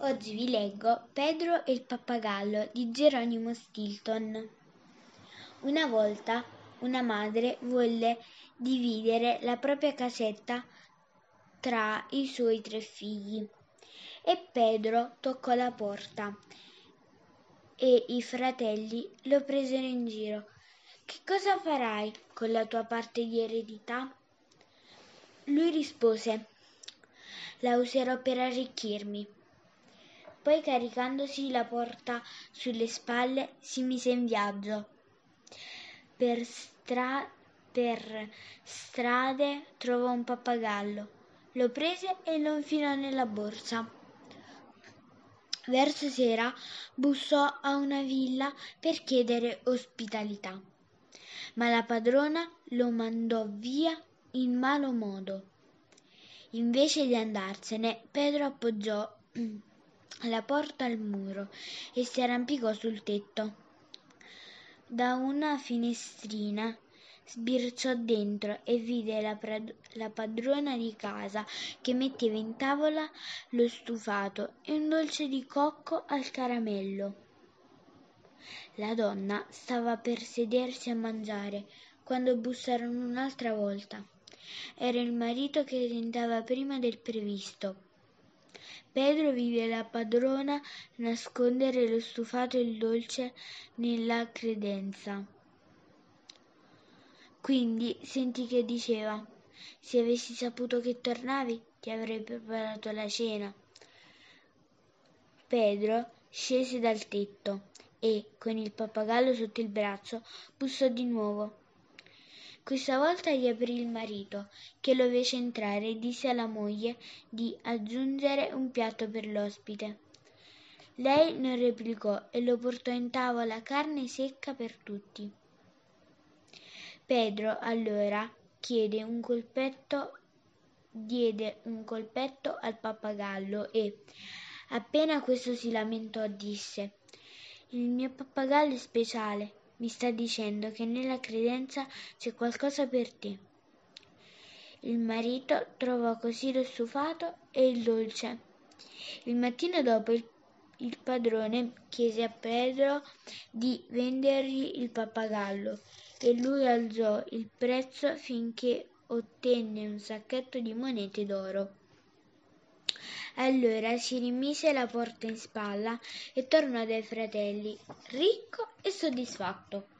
Oggi vi leggo Pedro e il pappagallo di Geronimo Stilton. Una volta una madre volle dividere la propria casetta tra i suoi 3 figli e Pedro toccò la porta e i fratelli lo presero in giro. «Che cosa farai con la tua parte di eredità?» Lui rispose: «La userò per arricchirmi». Poi, caricandosi la porta sulle spalle, si mise in viaggio. Per strade trovò un pappagallo, lo prese e lo infilò nella borsa. Verso sera bussò a una villa per chiedere ospitalità, ma la padrona lo mandò via in malo modo. Invece di andarsene, Pedro appoggiò la porta al muro e si arrampicò sul tetto. Da una finestrina sbirciò dentro e vide la padrona di casa che metteva in tavola lo stufato e un dolce di cocco al caramello. La donna stava per sedersi a mangiare quando bussarono un'altra volta. Era il marito che rientrava prima del previsto. Pedro vide la padrona nascondere lo stufato e il dolce nella credenza. Quindi sentì che diceva: «Se avessi saputo che tornavi, ti avrei preparato la cena». Pedro scese dal tetto e, con il pappagallo sotto il braccio, bussò di nuovo. Questa volta gli aprì il marito, che lo fece entrare e disse alla moglie di aggiungere un piatto per l'ospite. Lei non replicò e lo portò in tavola carne secca per tutti. Pedro allora diede un colpetto al pappagallo e, appena questo si lamentò, disse: «Il mio pappagallo è speciale. Mi sta dicendo che nella credenza c'è qualcosa per te». Il marito trovò così lo stufato e il dolce. Il mattino dopo il padrone chiese a Pedro di vendergli il pappagallo e lui alzò il prezzo finché ottenne un sacchetto di monete d'oro. Allora si rimise la porta in spalla e tornò dai fratelli, ricco e soddisfatto.